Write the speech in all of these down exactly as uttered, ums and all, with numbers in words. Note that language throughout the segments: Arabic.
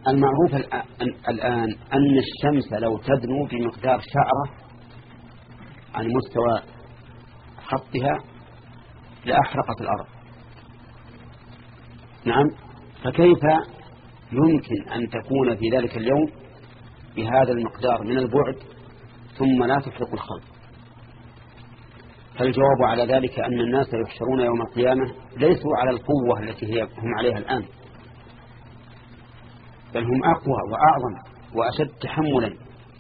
المعروف الآن أن الشمس لو تدنو بمقدار شعرة عن مستوى خطها لأحرقت الأرض. نعم، فكيف يمكن أن تكون في ذلك اليوم بهذا المقدار من البعد ثم لا تحرق الخلق؟ فالجواب على ذلك أن الناس يحشرون يوم القيامة ليسوا على القوة التي هي هم عليها الآن، بل هم أقوى وأعظم وأشد تحملا.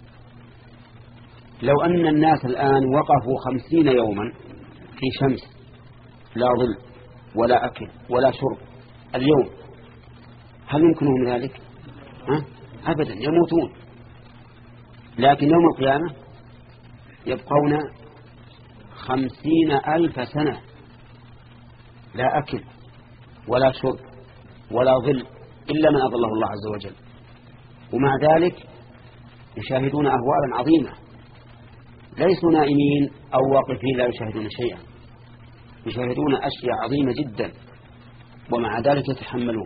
لو أن الناس الآن وقفوا خمسين يوما في شمس لا ظل ولا أكل ولا شرب اليوم، هل يمكنهم ذلك؟ ها؟ أبدا، يموتون. لكن يوم القيامة يبقون خمسين ألف سنة لا أكل ولا شرب ولا ظل إلا من أظله الله عز وجل، ومع ذلك يشاهدون أهوالا عظيمة، ليسوا نائمين أو واقفين لا يشاهدون شيئا، يشاهدون أشياء عظيمة جدا ومع ذلك يتحملون.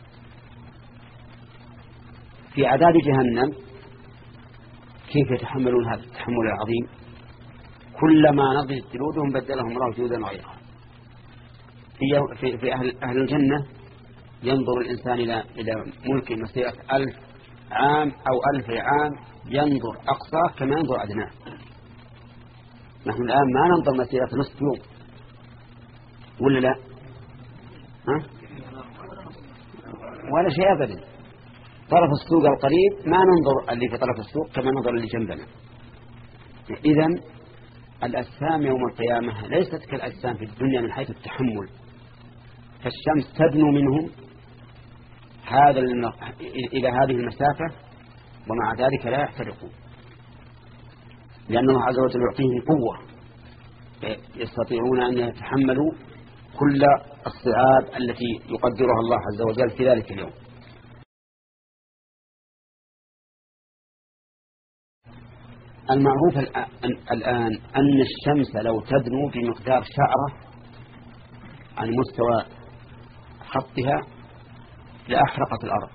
في عذاب جهنم كيف يتحملون هذا التحمل العظيم؟ كلما نضجت جلودهم بدلهم الله جلودا غيرها. في في, في أهل, أهل الجنة ينظر الإنسان إلى إلى ملك مسيرة ألف عام أو ألف عام، ينظر أقصاه كما ينظر أدناه. نحن الآن ما ننظر مسيرة نصف يوم ولا لا؟ ها؟ ولا شيء أبدا. طرف السوق القريب ما ننظر اللي في طرف السوق كما ننظر اللي جنبنا. إذن الأجسام يوم القيامة ليست كالأجسام في الدنيا من حيث التحمل، فالشمس تدنو منهم هذا إلى هذه المسافة ومع ذلك لا يحترقون، لأن الله عز وجل يعطيهم قوة يستطيعون أن يتحملوا كل الصعاب التي يقدرها الله عز وجل في ذلك اليوم. المعروف الآن أن الشمس لو تدنو بمقدار شعرة عن مستوى خطها لأحرقت الأرض.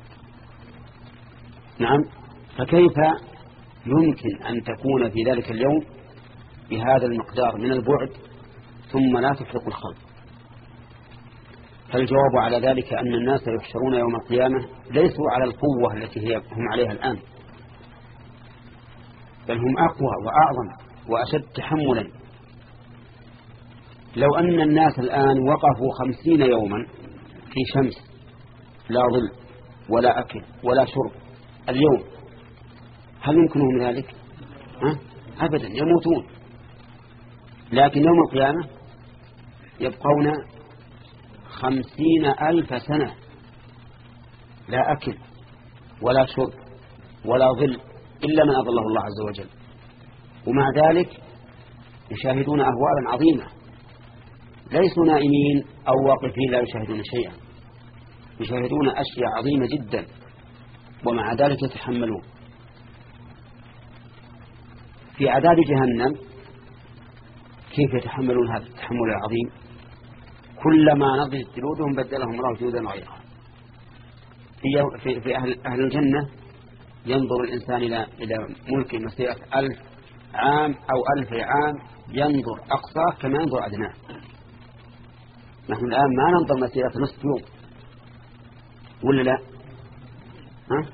نعم، فكيف يمكن أن تكون في ذلك اليوم بهذا المقدار من البعد ثم لا تحرق الخلق؟ فالجواب على ذلك أن الناس يحشرون يوم القيامة ليسوا على القوة التي هي هم عليها الآن، بل هم أقوى وأعظم وأشد تحملا. لو أن الناس الآن وقفوا خمسين يوما في شمس لا ظل ولا أكل ولا شرب اليوم، هل يمكنهم ذلك؟ ها؟ أبدا، يموتون. لكن يوم القيامة يبقون خمسين ألف سنة لا أكل ولا شرب ولا ظل إلا من أظله الله عز وجل، ومع ذلك يشاهدون أهوالا عظيمة، ليسوا نائمين أو واقفين لا يشاهدون شيئا، يشاهدون أشياء عظيمة جدا ومع ذلك يتحملون. في عذاب جهنم كيف يتحملون هذا التحمل العظيم؟ كلما نضجت جلودهم بدلهم الله جلودا غيرها. في, في, في أهل, أهل الجنة ينظر الإنسان إلى إلى ملك مسيرة ألف عام أو ألف عام، ينظر أقصاه كما ينظر أدناه. نحن الآن ما ننظر مسيرة نصف يوم ولا لا؟ ها؟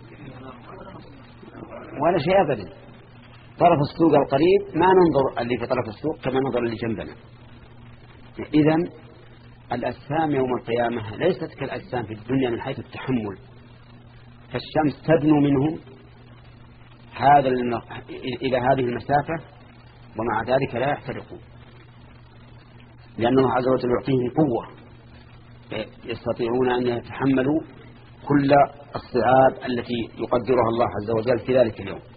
ولا شيء أبدا. طرف السوق القريب ما ننظر اللي في طرف السوق كما ننظر اللي جنبنا. إذن الأجسام يوم القيامة ليست كالأجسام في الدنيا من حيث التحمل، فالشمس تدنو منهم هذا إلى هذه المسافة ومع ذلك لا يحترقون، لأن الله عز وجل يعطيهم قوة يستطيعون أن يتحملوا كل الصعاب التي يقدرها الله عز وجل في ذلك اليوم.